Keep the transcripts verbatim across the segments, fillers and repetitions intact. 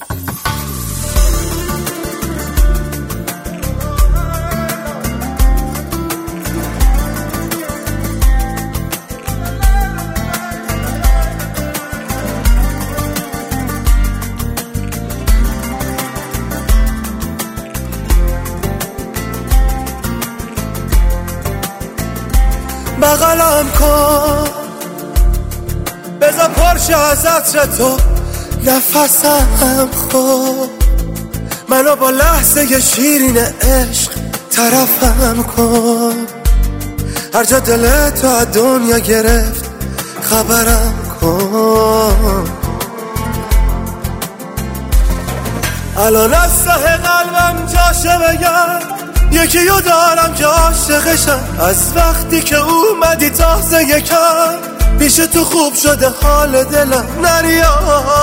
بغلم کن بذار پرشه از عطر تو نفسم خود، منو با لحظه شیرین عشق طرفم کن. هر جا دل تو از دنیا گرفت خبرم کن. الان از ته قلبم جاشه بگم یکیو دارم که عاشقشم. از وقتی که اومدی تازه یکم پیش تو خوب شده حال دلم. نریا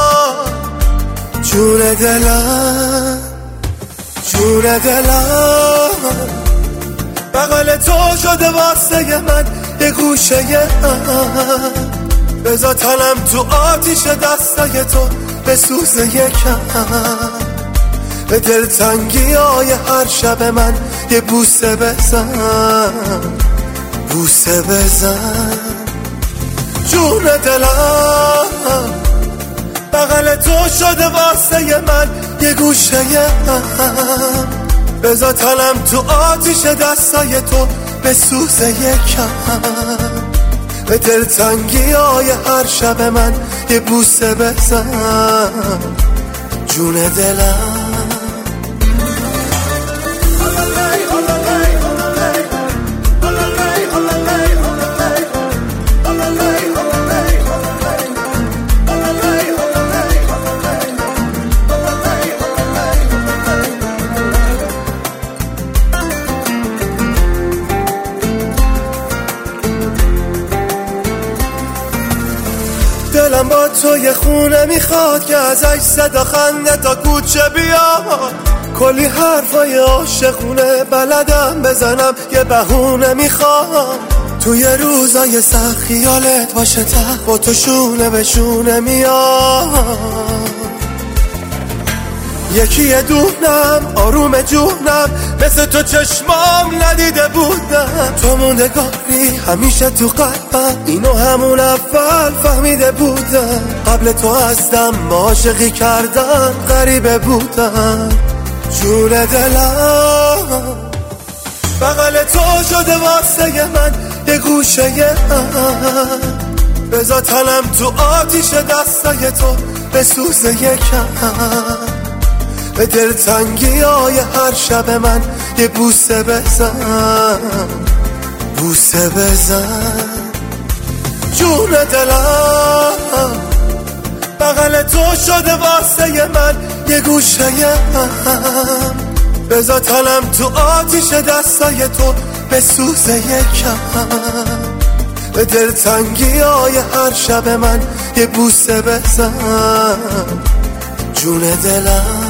جون دلم جون دلم، بغل تو شده واسه من یه گوشه هم. بذار تنم تو آتیش دستای تو بسوزه یکم. به دلتنگی های هر شب من یه بوسه بزن، بوسه بزن. جون دلم بغل تو شده واسه من یه گوشه هم. بذار تنم تو آتیش دستای تو بسوزه یکم. به دلتنگی های هر شب من یه بوسه بزن، جون دلم. دلم با تو یه خونه میخواد که ازش صدا خنده تا کوچه بیاد. کلی حرفای عاشقونه بلدم بزنم یه بهونه میخواد. توی روزای سخت خیالت باشه تخت با تو شونه به شونه میاد. یکی دونم آروم جونم مثل تو چشمام ندیده بودم. تو موندگاری همیشه تو قلبم، اینو همون اول فهمیده بودم. قبل تو هستم عاشقی کردن غریبه بودم. جون دلم بغل تو شده واسه من یه گوشه هم. بذار تنم تو آتیش دستای تو بسوزه یکم. به دلتنگی های هر شب من یه بوسه بزن، بوسه بزن. جون دلم بغل تو شده واسه من یه گوشه هم. بذار تنم تو آتیش دستای تو بسوزه یکم. به دلتنگی های هر شب من یه بوسه بزن، جون دلم.